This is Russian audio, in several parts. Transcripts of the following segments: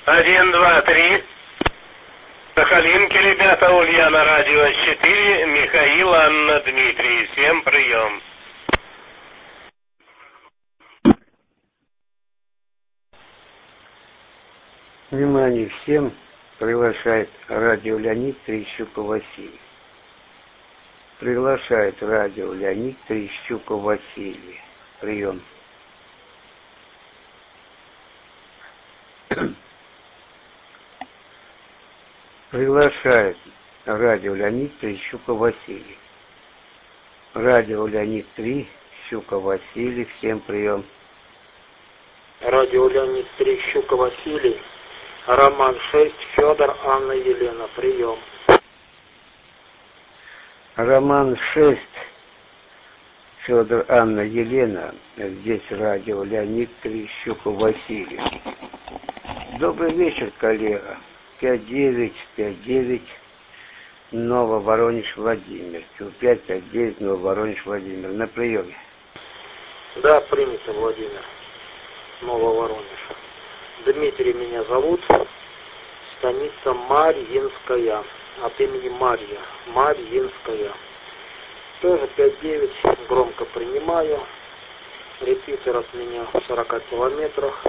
1, 2, 3. Сахалинки, ребята, Ульяна, радио 4, Михаил, Анна, Дмитрий. Всем прием. Внимание всем, приглашает радио Леонид Трещуков Василий. Приглашает радио Леонид Трещуков Василий. Прием. Приглашает радио Леонид Трещуков Василий. Радио Леонид 3, Щуков Василий. Всем прием. Радио Леонид 3, Щуков Василий. Роман 6, Федор, Анна, Елена. Прием. Роман 6, Федор, Анна, Елена. Здесь радио Леонид Трещуков Василий. Добрый вечер, коллега. 5959 Нововоронеж Владимир. 559 Нововоронеж Владимир. На приеме. Да, принято, Владимир. Нововоронеж. Дмитрий меня зовут. Станица Марьинская. От имени Марья. Марьинская. Тоже 5-9. Громко принимаю. Репетитор от меня в 40 километрах.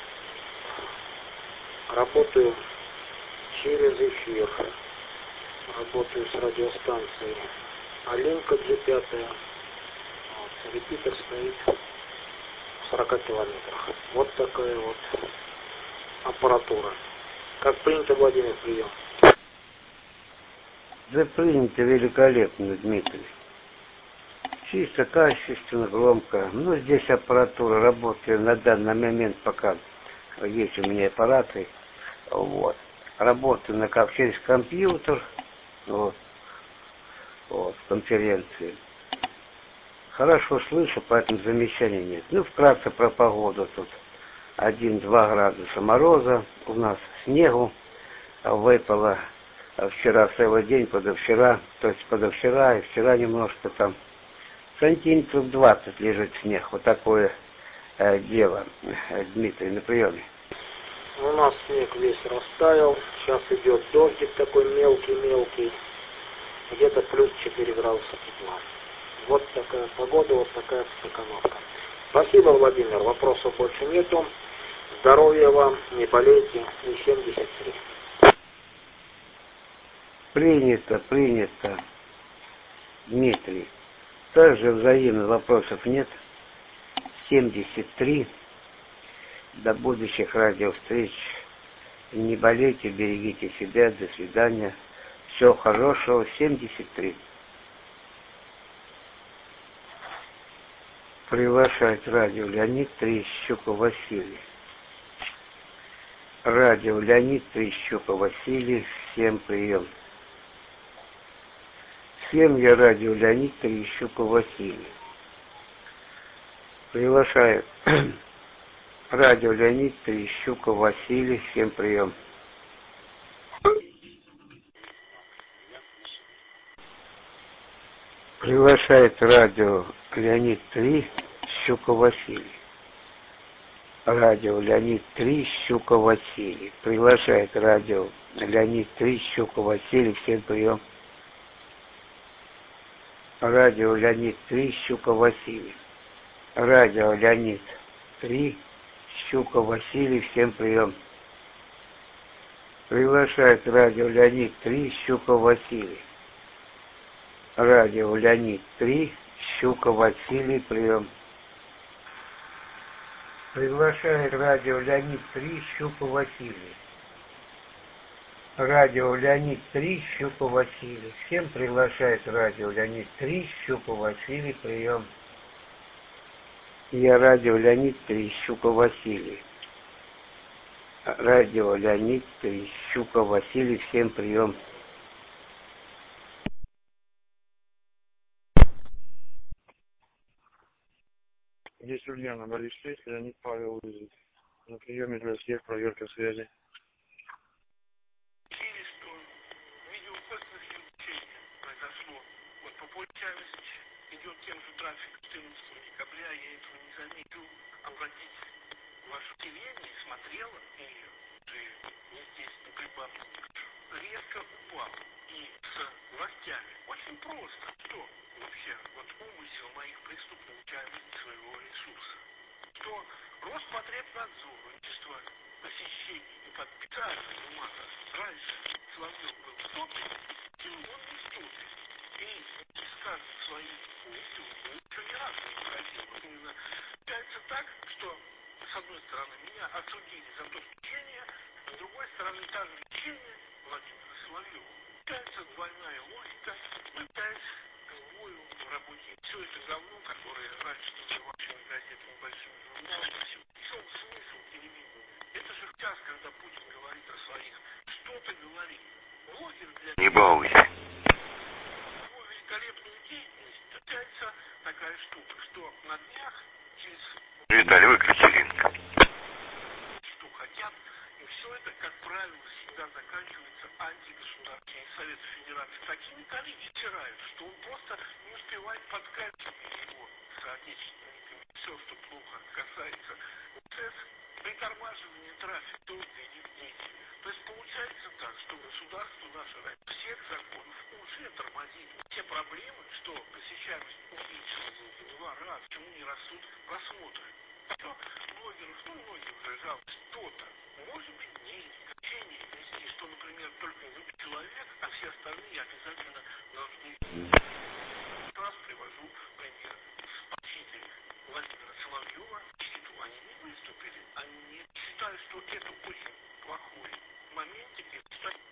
Работаю через эфир. Работаю с радиостанцией Аленка G5. Вот, репетитор стоит в 40 километрах. Вот такая вот аппаратура. Как принято, Владимир, прием. Да принято великолепно, Дмитрий. Чисто, качественно, громко. Ну, здесь аппаратура работает на данный момент, пока есть у меня аппараты. Вот. Работаю как через компьютер. Вот, в конференции. Хорошо слышу, поэтому замечаний нет. Ну, вкратце про погоду. Тут 1-2 градуса мороза. У нас снегу выпало вчера целый день, позавчера. То есть позавчера и вчера немножко там. Сантиметров 20 лежит снег. Вот такое дело. Дмитрий, на приеме. У нас снег весь растаял. Сейчас идет дождик такой мелкий-мелкий. Где-то плюс 4 градуса тепла. Вот такая погода, вот такая обстановка. Спасибо, Владимир. Вопросов больше нету. Здоровья вам, не болейте. И 73. Принято. Дмитрий. Также взаимно вопросов нет. 73. До будущих радиовстреч. Не болейте, берегите себя. До свидания. Всего хорошего. 73. Приглашает радио Леонид Трещуков Василий. Радио Леонид Трещуков Василий. Всем прием. Всем я радио Леонид Трещуков Василий. Приглашает радио Леонид Трещуков Василий. Всем прием. Приглашает радио Леонид 3 Щуков Василий. Радио Леонид 3 Щуков Василий. Приглашает радио Леонид 3 Щуков Василий. Всем прием. Радио Леонид 3 Щуков Василий. Радио Леонид 3 Щуков Василий. Всем прием. Приглашает радио Леонид 3 Щуков Василий. Радио Леонид 3 Щуков Василий. Прием. Приглашает радио Леонид 3 Щуков Василий. Радио Леонид 3 Щуков Василий. Всем приглашает радио Леонид 3 Щуков Василий. Прием. Я радио Леонид 3 Щуков Василий. Радио Леонид 3 Щуков Василий. Всем прием. Здесь Ульяна, Борис 6, Леонид Павел вызов. На приеме для всех, проверка связи. Произошло. Вот по полчасти идет тем же трафик 14 декабря, я этого не заметил. Обратить ваше внимание, смотрела, и воевал и с властями. Очень просто. Что вообще вот умысел моих преступных утаивания своего ресурса? Что Роспотребнадзор, количество посещений и подписания бумага раньше Соловьев был в топе, тем он не в топе. И сказать свои пункты еще ни разу не выходил. Вот именно получается так, что с одной стороны меня осудили за то лечение, с другой стороны та же лечение Владимира Соловьева. Получается двойная логика, опять головою в работе. Все это говно, которое раньше называли газетами большими журналами, в чем смысл телевидения? Это же час, когда Путин говорит о своих, что-то говорит. Блогер для... Не балуйся. Его великолепную деятельность получается такая штука, что на днях через... Виталий, выключи линк. Что хотят, и все это, как правило, всегда заканчивается антигосударственный Совет Федерации такими количествами стирают, что он просто не успевает подкачивать его соотечественниками. Все, что плохо касается УЦС, притормаживание трафика, только идет действия. То есть получается так, что государство наше всех законов уже тормозит. Те проблемы, что посещаемость увеличилась в 2 раза, почему не растут просмотры. Что блогеров, многие уже жалуются, что-то, может быть, деньги, качение вести, что, например, только человек, а все остальные обязательно должны. Раз привожу пример с защитой Владимира Соловьева, защиту они не выступили, они считают, что это очень плохой моментик, и кстати.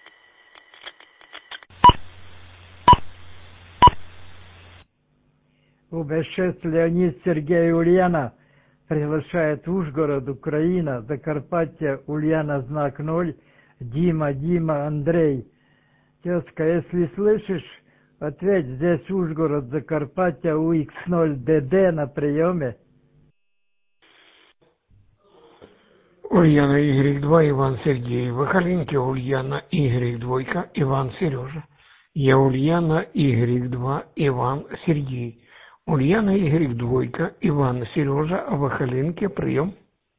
УБ-6 Леонид Сергей Ульяна приглашает Ужгород, Украина, Закарпатье, Ульяна, знак 0, Дима, Андрей. Тезка, если слышишь, ответь, здесь Ужгород, Закарпатье, УХ0ДД на приеме. Ульяна Y2, Иван Сергей. Вахаленко Ульяна Y2, Иван Сережа. Я Ульяна Y2, Иван Сергей. Ульяна Y2, Иван Сережа, Вахаленко, прием.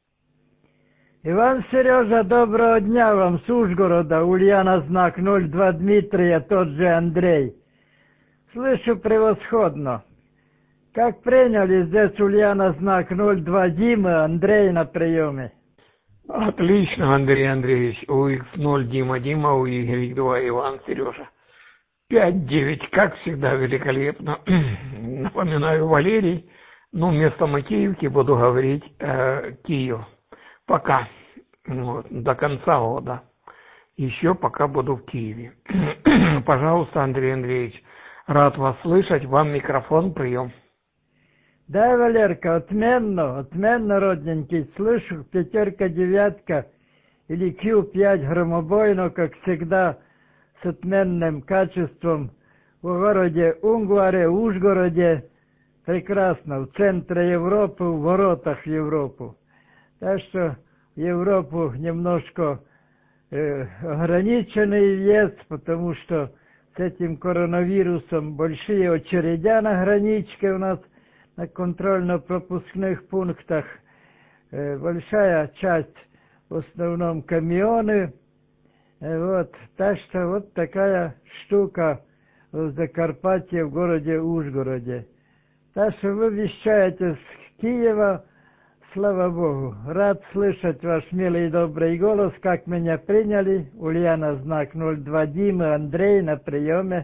Иван Сережа, доброго дня вам с Ужгорода. Ульяна, знак 02, Дмитрия, тот же Андрей. Слышу превосходно. Как приняли здесь Ульяна, знак 02, Дима, Андрей на приеме. Отлично, Андрей Андреевич. УХ0 Дима, Y2 Иван Сережа. 5-9, как всегда, великолепно. Напоминаю, Валерий, вместо Макеевки буду говорить Киев. Пока, до конца года. Еще пока буду в Киеве. Пожалуйста, Андрей Андреевич, рад вас слышать. Вам микрофон, прием. Да, Валерка, отменно, родненький. Слышу, 5, 9 или Q5 громобойно, как всегда, с отменным качеством в городе Унгваре, Ужгороде. Прекрасно, в центре Европы, в воротах в Европу. Так что в Европу немножко ограниченный въезд, потому что с этим коронавирусом большие очередя на граничке у нас, на контрольно-пропускных пунктах. Большая часть, в основном камионы. Так что вот такая штука в Закарпатье, в городе Ужгороде. Так что вы вещаете с Киева, слава Богу. Рад слышать ваш милый и добрый голос, как меня приняли. Ульяна, знак 02, Дима, Андрей на приеме.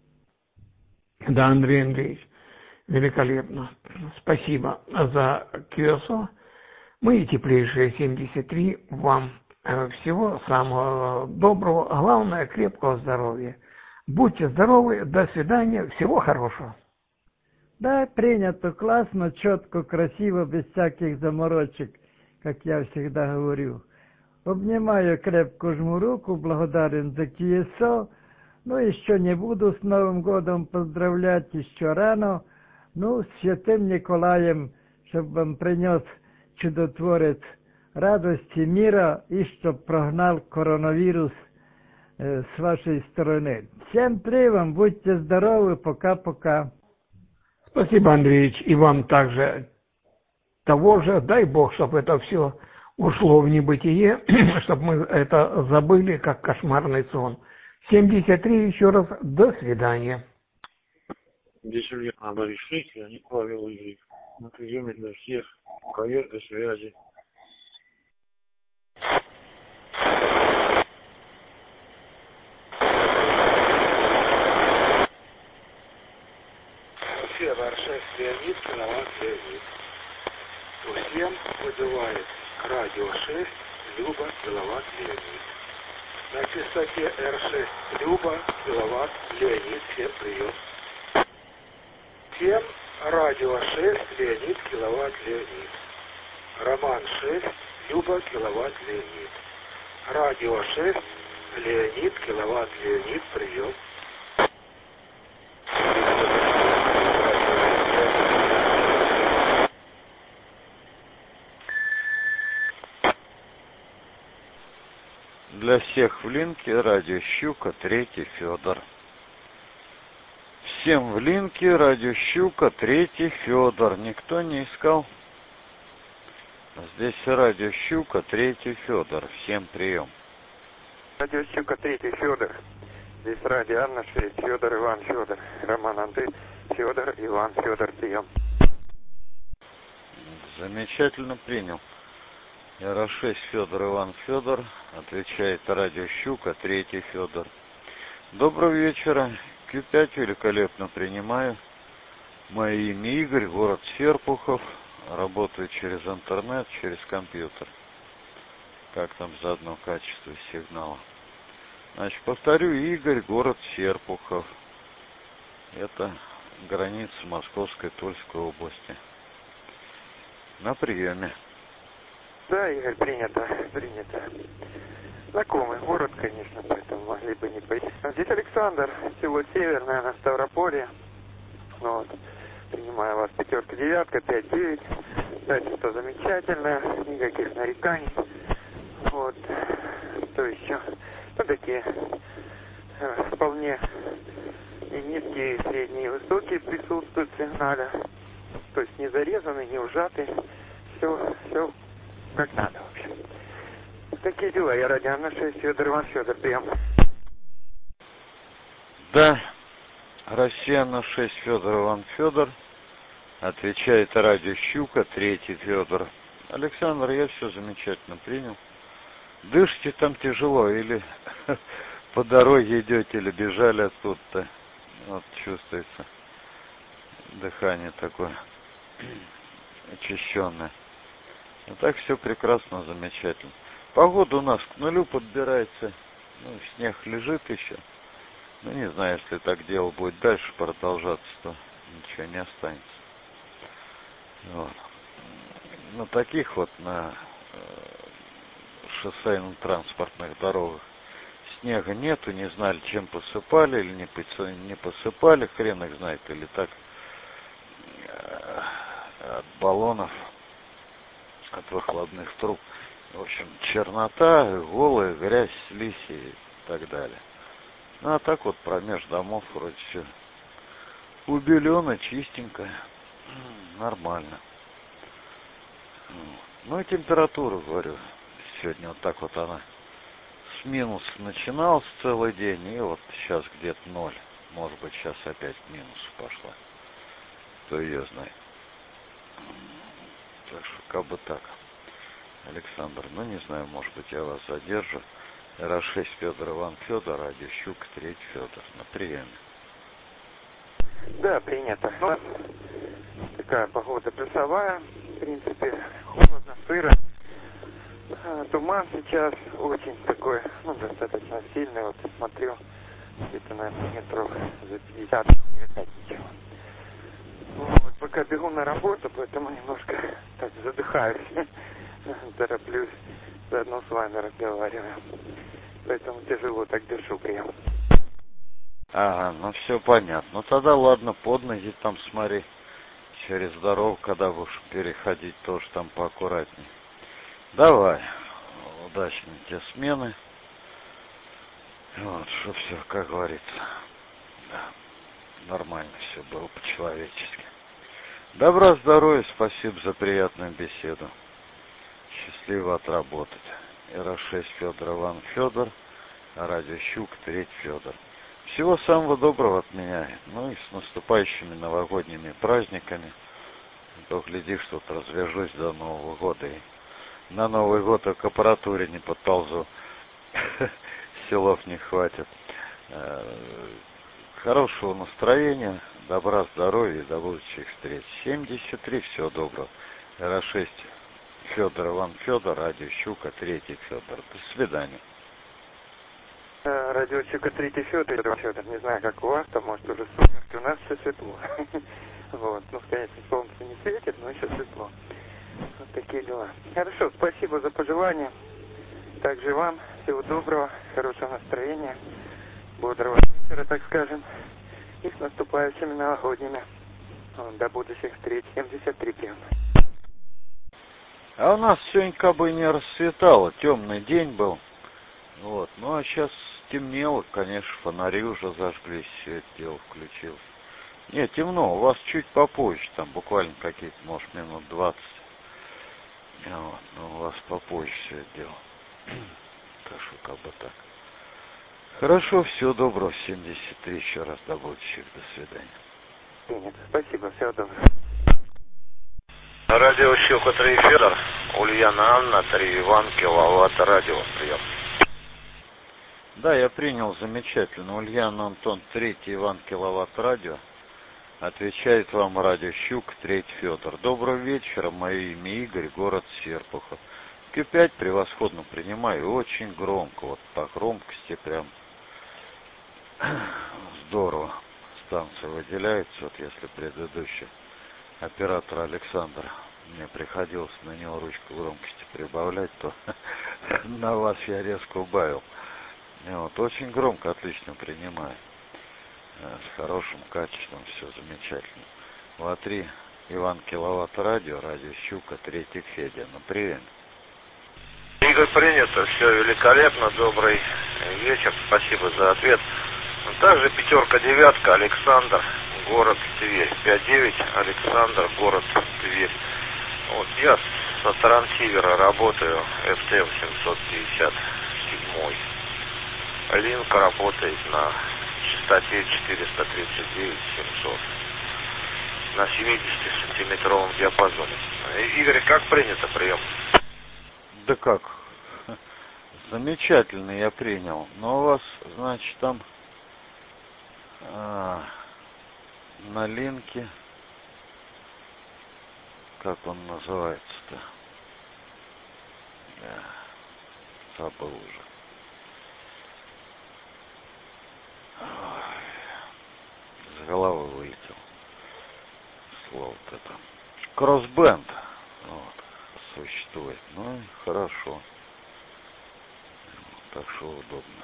Да, Андрей Андреевич, великолепно. Спасибо за QSO. Мы теплейшие 73. Вам всего самого доброго, а главное, крепкого здоровья. Будьте здоровы, до свидания, всего хорошего. Да, принято, классно, четко, красиво, без всяких заморочек, как я всегда говорю. Обнимаю, крепко жму руку, благодарен за QSO. Еще не буду с Новым годом поздравлять, еще рано. С Святым Николаем, чтобы вам принес чудотворец радости, мира и чтоб прогнал коронавирус с вашей стороны. Всем привет, будьте здоровы, пока-пока. Спасибо, Андреевич, и вам также того же. Дай Бог, чтобы это все ушло в небытие, чтобы мы это забыли, как кошмарный сон. 73 еще раз до свидания. Здесь Ульяна Борис 6, Леонид Павел Игорь. На приеме для всех. Проверка связи. Север 6 Леонид, киловатт Леонид. Всем вызывает радио 6, Люба, киловатт Леонид. На частоте R6 Люба, киловатт Леонид, всем прием. Всем радио 6, Леонид, киловатт Леонид. Роман 6, Люба, киловатт Леонид. Радио 6, Леонид, киловатт Леонид, прием. Для всех в линке радио Щука, 3 Федор. Всем в линке радио Щука, 3 Федор. Никто не искал? Здесь радио Щука, 3 Федор. Всем прием. Радио Щука, 3 Федор. Здесь радио Анна 6, Федор, Иван, Федор. Роман, Андрей, Федор, Иван, Федор, прием. Замечательно принял. РА-6 Федор, Иван, Федор. Отвечает радио Щука, 3 Федор. Доброго вечера. Q5 великолепно принимаю. Мое имя Игорь, город Серпухов. Работаю через интернет, через компьютер. Как там заодно качество сигнала? Значит, повторю, Игорь, город Серпухов. Это граница Московской, Тульской области. На приеме. Да, Игорь, принято. Знакомый город, конечно, поэтому могли бы не быть. Здесь Александр, село Северное, на Ставрополье. Вот. Принимаю вас 5, 9, 5, 9. Качество замечательное, никаких нареканий. Вот. Что еще? Ну, такие вполне и низкие, и средние, и высокие присутствуют в сигнале. То есть не зарезаны, не ужаты. Все как надо, в общем. Такие дела. Я радио Анна 6, Федор, Иван, Федор, прием. Да, Россия на 6, Федор, Иван, Федор. Отвечает радио Щука, 3 Федор. Александр, я все замечательно принял. Дышите там тяжело, или по дороге идете, или бежали оттуда-то. Вот чувствуется дыхание такое очищенное. А так все прекрасно, замечательно. Погода у нас к нулю подбирается. Ну, снег лежит еще. Ну, не знаю, если так дело будет дальше продолжаться, то ничего не останется. Вот. На таких вот, на шоссейно-транспортных дорогах снега нету, не знали, чем посыпали или не посыпали, хрен их знает, или так от баллонов, от выхлопных труб. В общем, чернота, голая, грязь, слизь и так далее. Ну, а так вот промеж домов вроде все убелено, чистенько, нормально. Ну и температура, говорю, сегодня вот так вот она с минус начиналась целый день, и вот сейчас где-то 0. Может быть, сейчас опять к минусу пошла. Кто ее знает. Так что, как бы так. Александр, ну не знаю, может быть, я вас задержу. РА-6 Федор, Иван, Федор, радио Щука, 3 Федор. На приеме. Да, принято. Ну, такая погода плюсовая, в принципе, холодно, сыро. Туман сейчас очень такой, ну, достаточно сильный. Вот смотрю, где-то на метров за 50 не видать ничего. Вот, пока бегу на работу, поэтому немножко так задыхаюсь. Тороплюсь, заодно с вами разговариваю. Поэтому тяжело так дышу прям. Ага, ну все понятно. Ну тогда ладно, под ноги там смотри. Через дорогу, когда будешь переходить, тоже там поаккуратней. Давай. Удачной тебе смены. Вот, что все, как говорится. Да, нормально все было по-человечески. Добра, здоровья, спасибо за приятную беседу. Счастливо отработать. РА-6 Федор, Иван, Федор. радио Щука, третий Федор. Всего самого доброго от меня. Ну и с наступающими новогодними праздниками. То, глядишь, тут развяжусь до Нового года. И на Новый год к аппаратуре не подползу. Силов не хватит. Хорошего настроения, добра, здоровья и до будущих встреч. 73, всего доброго. РА-6, Федор Иван Федор, радио Щука, третий Федор. До свидания. Радио Щука, третий Федор. Федор, не знаю, как у вас, там может уже сумерки, у нас все светло. Вот, ну, конечно, солнце не светит, но еще светло. Вот такие дела. Хорошо, спасибо за пожелания. Также вам всего доброго, хорошего настроения, бодрого вечера, так скажем, и с наступающими новогодними. До будущих встреч. 73 прям. А у нас сегодня как бы не расцветало, темный день был. Вот, ну а сейчас темнело, конечно, фонари уже зажглись, все это дело включилось. Нет, темно, у вас чуть попозже, там буквально какие-то, может, минут 20. Вот, но у вас попозже все это дело. Так что как бы так. Хорошо, всего доброго, 73 еще раз до будущих, до свидания. Спасибо, всего доброго. Радио Щука, 3 Федор, Ульяна Анна, 3 Иван, киловатт, радио, прием. Да, я принял замечательно. Ульяна Антон, 3 Иван, киловатт, радио. Отвечает вам радио Щука, 3 Федор. Доброго вечера, мое имя Игорь, город Серпухов. Q5 превосходно принимаю, очень громко, вот по громкости прям здорово станция выделяется. Вот если предыдущий оператор Александр, мне приходилось на него ручку громкости прибавлять, то на вас я резко убавил. Вот, очень громко, отлично принимаю. С хорошим качеством, все замечательно. ВА-3 Иван киловатт радио, радио Щука, 3 Федя. Ну, привет. Игорь, принято, все великолепно, добрый вечер, спасибо за ответ. Также 5, 9, Александр, город Тверь. 5-9, Александр, город Тверь. Вот я со трансивера работаю, FTM 757. Линк работает на частоте 439-700 на 70-сантиметровом диапазоне. Игорь, как принято прием? Да как? Замечательно я принял. Но у вас, значит, там на линке, как он называется-то? Забыл уже. С головы вылетел. Слово-то там. Кроссбенд. Вот. Существует. Ну и хорошо. Так что удобно.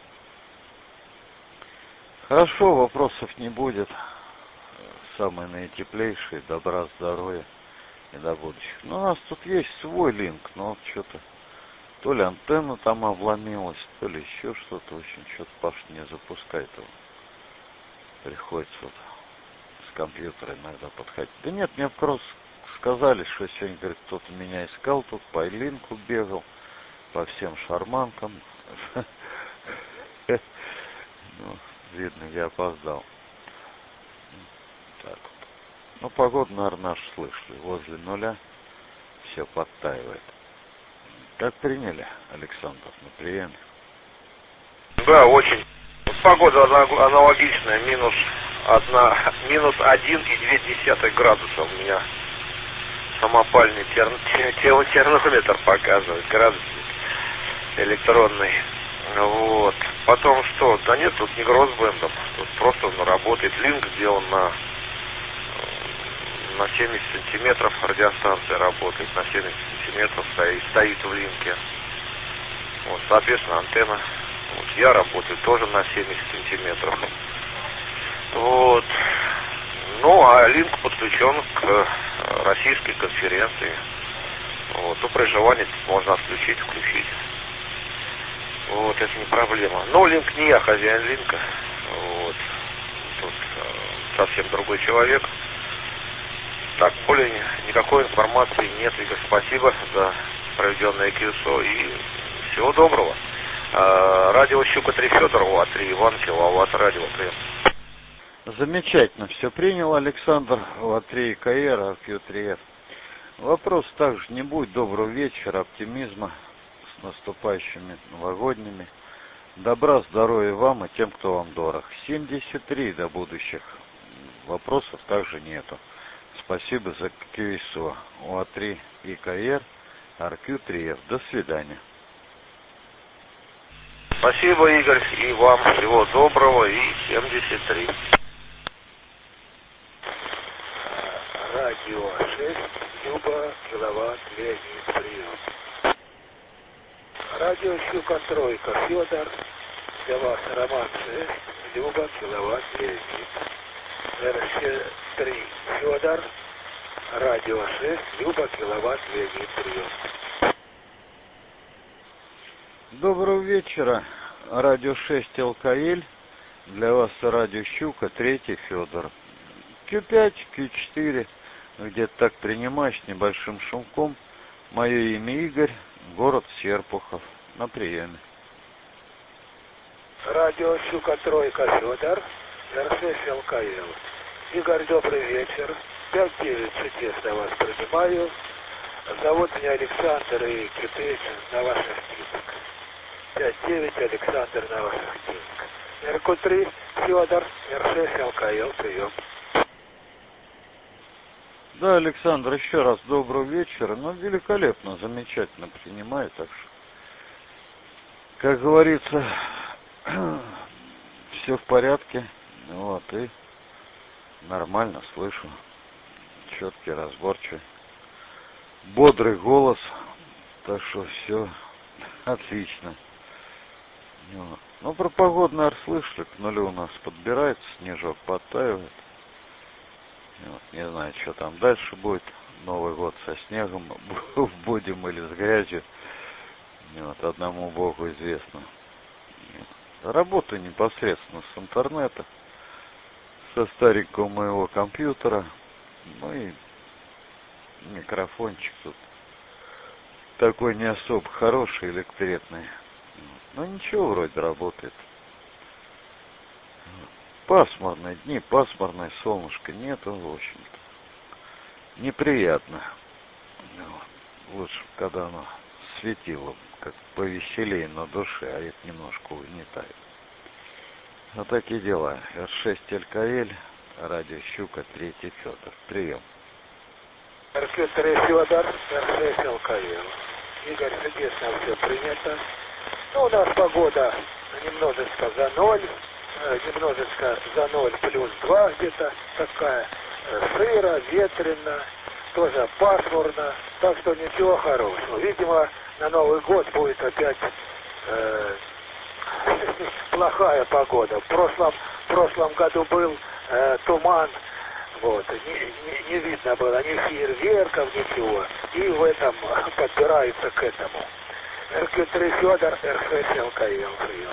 Хорошо, вопросов не будет. Самые наитеплейшие. Добра, здоровья и до будущих. Ну, у нас тут есть свой линк, но вот что-то то ли антенна там обломилась, то ли еще что-то. В общем, что-то Паша не запускает его. Приходится вот с компьютера иногда подходить. Да нет, мне просто сказали, что сегодня, говорит, кто-то меня искал, тут по линку бегал, по всем шарманкам. Ну, видно, я опоздал. Так вот. Ну, погоду, наверное, наши слышали. Возле нуля все подтаивает. Как приняли, Александр, на приеме? Да, очень. Погода аналогичная, минус 1,2 градуса у меня самопальный термометр показывает, градусник электронный. Вот. Потом что? Да нет, тут не гроссбендом, тут просто он работает. Линк сделан на 70 сантиметров, радиостанция работает на 70 сантиметров, стоит в линке. Вот, соответственно, антенна. Вот, я работаю тоже на 70 сантиметров. Вот. Ну, а линк подключен к российской конференции. Вот, при желании можно отключить, включить. Вот, это не проблема. Но линк не я, хозяин линка. Вот. Тут совсем другой человек. Так, более никакой информации нет, Игорь. Спасибо за проведенное QSO и всего доброго. Радио Щука 3 Федор, УА-3 Иван, киловатт, радио 3. Замечательно все принял Александр, УА-3 КР, РК-3Ф. Вопрос также не будет. Доброго вечера, оптимизма, с наступающими новогодними. Добра, здоровья вам и тем, кто вам дорог. 73 до будущих. Вопросов также нету. Спасибо за КСО. УА-3 ИКР, РК-3Ф. До свидания. Спасибо, Игорь, и вам всего доброго, и 73. Радио 6, Люба, киловатт, Леонид, прием. Радио Щука Тройка, Федор, для вас Роман 6, Люба, киловатт, Леонид. РС-3, Федор, радио 6, Люба, киловатт, Леонид, прием. Доброго вечера. Радио 6 ЛКЛ. Для вас радио Щука, 3 Федор. Q5, Q4. Где-то так принимаешь, с небольшим шумком. Мое имя Игорь, город Серпухов. На приеме. Радио Щука Тройка, Федор, РС ЛКЛ. Игорь, добрый вечер. 5-9 чудесно вас принимаю. Зовут меня Александр и Кипец на ваших типах. 5-9 Александр на ваших типах. РК-3 Федор, РС ЛКЛ, прием. Да, Александр, еще раз доброго вечера. Ну, великолепно, замечательно принимаю, так что, как говорится, все в порядке. Вот, и нормально слышу. Четкий, разборчивый. Бодрый голос. Так что все отлично. Вот. Ну, про погодный ар слышали, к нулю у нас подбирается, снежок подтаивает. Вот, не знаю, что там дальше будет. Новый год со снегом будем или с грязью. Вот, одному Богу известно. Работаю непосредственно с интернета, со старенького моего компьютера. Ну и микрофончик тут такой не особо хороший, электретный. Но ничего, вроде работает. Пасмурные дни, пасмурное солнышко нету, в общем-то. Неприятно. Лучше, когда оно светило, как повеселее на душе, а это немножко угнетает. Вот такие дела. Р6 ЛКЛ, радио Щука, 3 Федор. Прием. РК-3 Федор, РС ЛКЛ. Игорь, чудесно все принято. Ну, у нас погода немножечко за 0, немножечко за 0 плюс 2 где-то такая. Сыро, ветрено, тоже пасмурно. Так что ничего хорошего. Видимо, на Новый год будет опять плохая погода. В прошлом году был туман. Вот, не видно было ни фейерверков, ничего. И в этом подбираются к этому. РК-3 Федор, РС ЛКЛ, прием.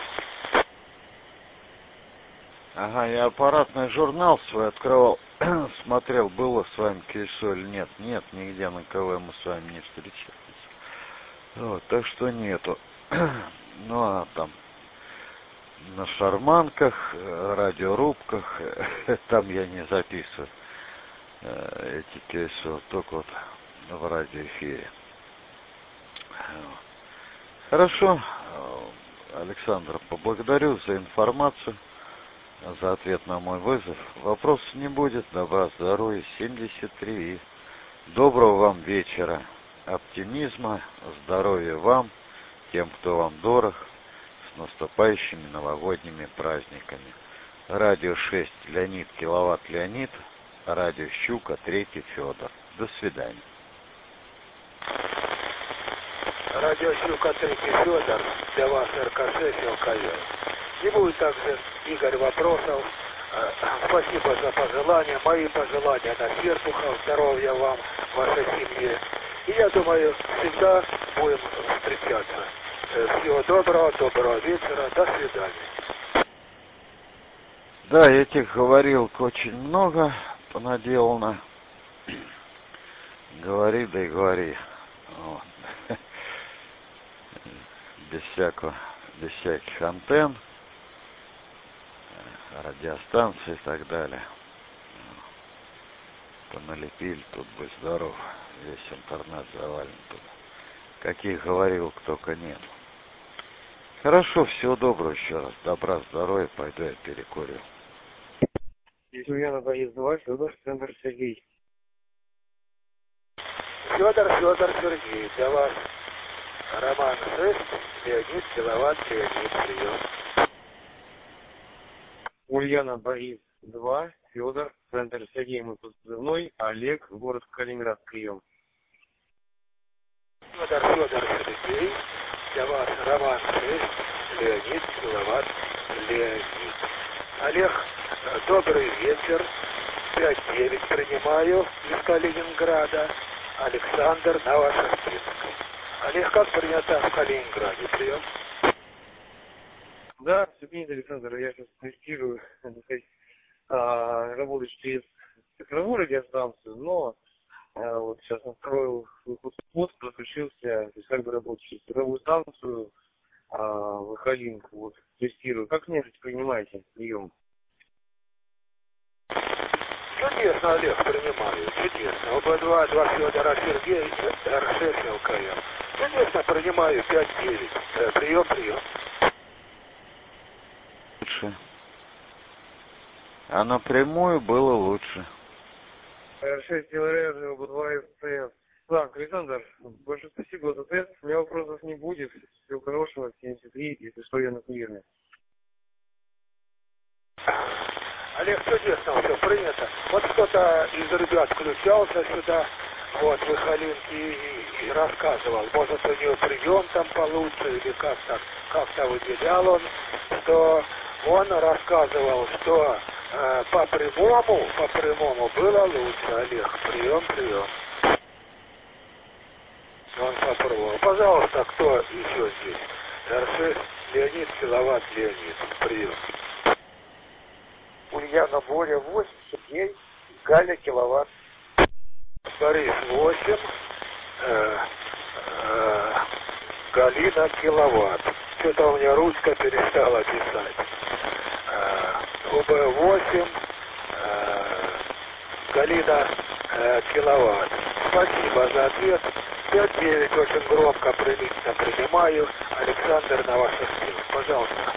Ага, я аппаратный журнал свой открывал, смотрел, было с вами КСО или нет. Нет, нигде на КВ мы с вами не встречались. Вот, так что нету. Ну, а там на шарманках, радиорубках, там я не записываю эти КСО, только вот в радиоэфире. Хорошо, Александр, поблагодарю за информацию, за ответ на мой вызов. Вопросов не будет. Добра, здоровья, 73. И доброго вам вечера, оптимизма, здоровья вам, тем, кто вам дорог, с наступающими новогодними праздниками. Радио 6 Леонид, киловатт Леонид, радио Щука, 3 Федор. До свидания. Радио Щука 3 Федор, для вас РК-6 ЛКЛ. Не будет также, Игорь, вопросов. Спасибо за пожелания. Мои пожелания на Серпухов. Здоровья вам, вашей семье. И я думаю, всегда будем встречаться. Всего доброго, доброго вечера. До свидания. Да, этих говорилок очень много понаделано. Говори, да и говори. Вот. Без всякого без всяких антенн, радиостанций и так далее. Поналепили, тут будь здоров, весь интернет завален тут. Каких говорил, только нет. Хорошо, всего доброго еще раз. Добра, здоровья, пойду я перекурю. Здесь Ульяна Борис 2, Федор, центр Сергей. Федор, Сергей, для вас Роман 6, Леонид, киловатт, Леонид, прием. Ульяна Борис 2, Федор, центр Сергей, мы позывной, Олег, город Калининград, прием. Федор, Сергей, для вас Роман 6, Леонид, киловатт, Леонид. Олег, добрый вечер, 5-9 принимаю из Калининграда. Александр, Новосибирск. Олег, как принято в Калининграде, прием? Да, все принято, Александр, я сейчас тестирую, работаю через цифровую радиостанцию, но вот сейчас настроил пост, подключился, то есть как бы работаю через цифровую станцию, выходинку, вот, тестирую. Как мне принимаете прием? Чудесно, Олег, принимаю, чудесно. ОБ-2, 2 Федора Сергей, РШ ЛКМ. Чудесно, принимаю, 5-9. Прием. Лучше. А напрямую было лучше. РШ ЛР, ОБ-2 ФЦС. Так, Александр, большое спасибо за тест. У меня вопросов не будет. Всего хорошего, 73, если что, я на курирне. Олег, чудесно, все принято. Вот кто-то из ребят включался сюда, вот, в Ихалинке и рассказывал, может, у него прием там получше, или как-то выделял он, что он рассказывал, что по прямому было лучше, Олег. Прием. Он попробовал. Пожалуйста, кто еще здесь? РШ Леонид, киловатт, Леонид. Прием. Ульяна Боря 8, Сергей, Галя, киловатт. Борис 8, Галина, киловатт. Что-то у меня ручка перестала писать. ОБ8, Галина, киловатт. Спасибо за ответ. 5-9 очень громко, прилично принимаю. Александр, на ваших сил. Пожалуйста.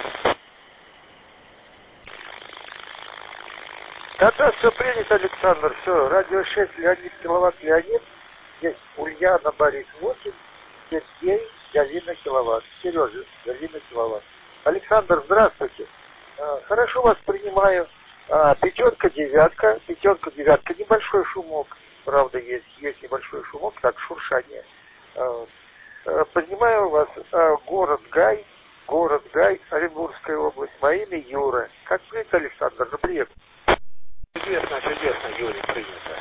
Да, все принято, Александр, все. Радио 6, Леонид, киловатт, Леонид. Здесь Ульяна, Борис 8, Сергей, Галина, киловатт. Сережа, Галина, киловатт. Александр, здравствуйте. Хорошо вас принимаю. 5-9, небольшой шумок. Правда, есть небольшой шумок, так, шуршание. Принимаю вас город Гай, Оренбургская область. Мое имя Юра. Как принято, Александр? Ну, приехал. Чудесно, Юрий, принято.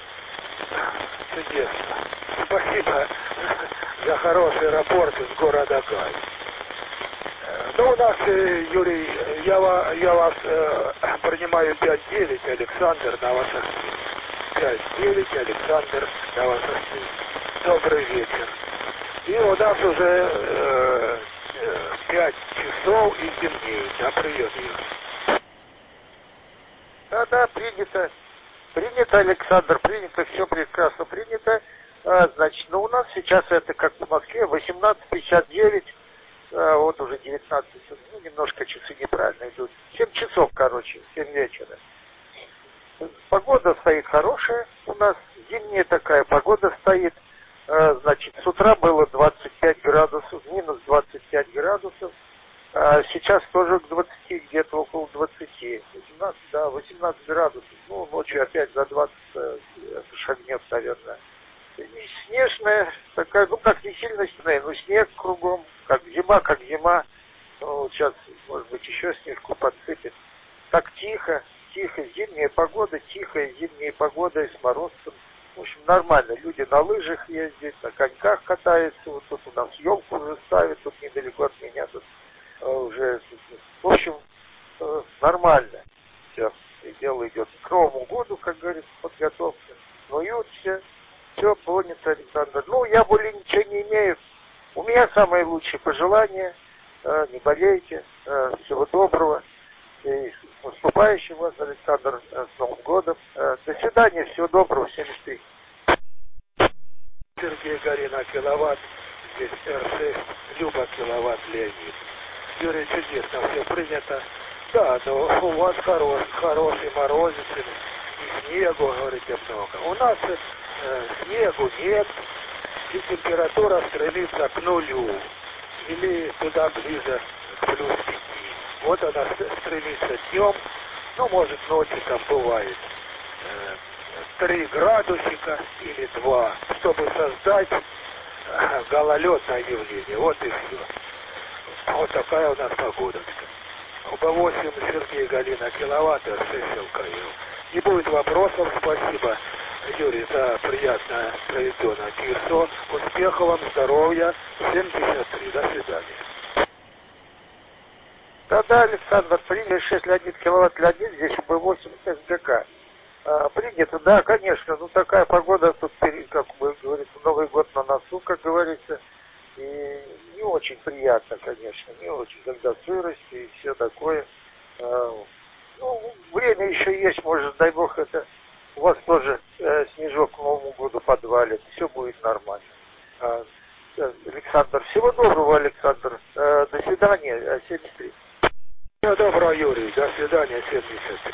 Чудесно. Спасибо за хороший рапорт из города Гай. Ну, у нас, Юрий, я вас принимаю 5-9, Александр, на ваших сил. 5-9, Александр, на ваших сил. Добрый вечер. И у нас уже 5 часов и темнеет. А прием, Юрий. Да, принято. Принято, Александр, принято, все прекрасно принято. Значит, у нас сейчас это как в Москве, 18:59, вот уже 19, немножко часы неправильно идут. 7 часов, 7 вечера. Погода стоит хорошая у нас, зимняя такая погода стоит. Значит, с утра было 25 градусов, минус 25 градусов. Сейчас тоже к 20, где-то около 20. 18 градусов. Ну, ночью опять за 20 шагнет, наверное. И снежная такая, как не сильно снежная, но снег кругом, как зима. Ну, вот сейчас, может быть, еще снежку подсыпет. Так тихо, зимняя погода, тихая зимняя погода и с морозцем. В общем, нормально. Люди на лыжах ездят, на коньках катаются. Вот тут у нас елку уже ставят, тут недалеко от меня тут уже, в общем, нормально все, и дело идет к Новому году, как говорится, подготовка, снуются, все понято, Александр. Ну, я более ничего не имею. У меня самые лучшие пожелания, не болейте, всего доброго. И с наступающим вас, Александр, с Новым годом. До свидания, всего доброго, 73. Сергей Горина, киловатт, здесь Р6, Люба, киловатт, Леонид. Юрий, чудесно, все принято. Да, но у вас хороший морозец, и снегу, говорите, много. У нас снегу нет, и температура стремится к нулю, или туда ближе к плюс 5. Вот она стремится днем, ну, может, ночью там бывает 3 градусика или 2, чтобы создать гололедное явление. Вот и все. Вот такая у нас погодочка. УБ-8 Сергей Галина, киловатт, 6 ЛКЛ. Не будет вопросов. Спасибо, Юрий, за приятное проведенное ТИРСО. Успехов вам, здоровья. 73. До свидания. Да, Александр, приняли 6 Леонид, киловатт Леонид, здесь УБ-8 СГК. Принято, да, конечно, ну такая погода, тут, как бы говорится, Новый год на носу, как говорится, и не очень приятно, конечно, не очень, когда сырость и все такое. Ну, время еще есть, может, дай бог, это у вас тоже снежок к Новому году подвалит, все будет нормально. Александр, всего доброго, Александр, до свидания, 73. Всего доброго, Юрий, до свидания, 73.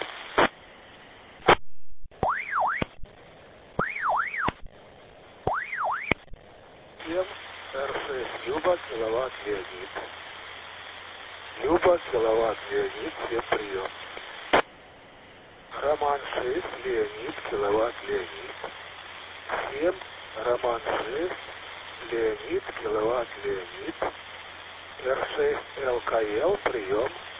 Р6, Люба, киловатт, Леонид. Люба, киловатт, Леонид, всем прием. Роман 6, Леонид, киловатт, Леонид. 7, Роман 6, Леонид, киловатт, Леонид. Р6, ЛКЛ, прием.